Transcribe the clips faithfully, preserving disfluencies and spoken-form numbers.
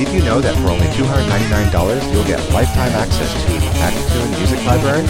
Did you know that for only two hundred ninety-nine dollars you'll get lifetime access to the Magnatune Music Library?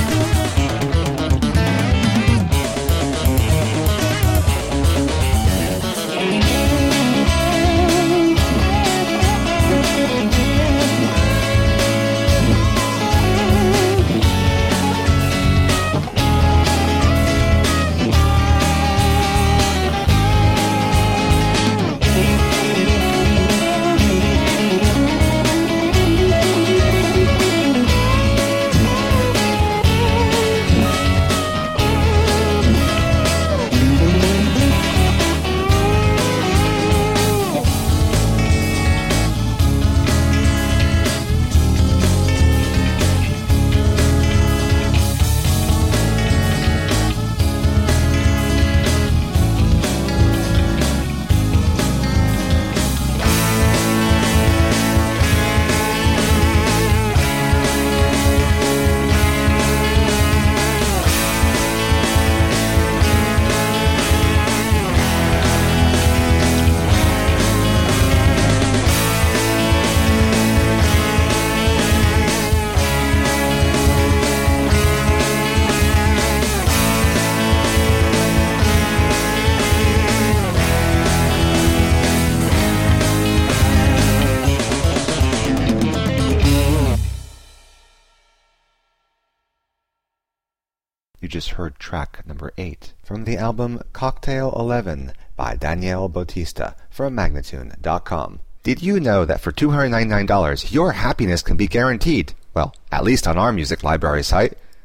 You just heard track number eight from the album Cocktail eleven by Danielle Bautista from Magnatune dot com. Did you know that for two hundred ninety-nine dollars your happiness can be guaranteed? Well, at least on our music library site.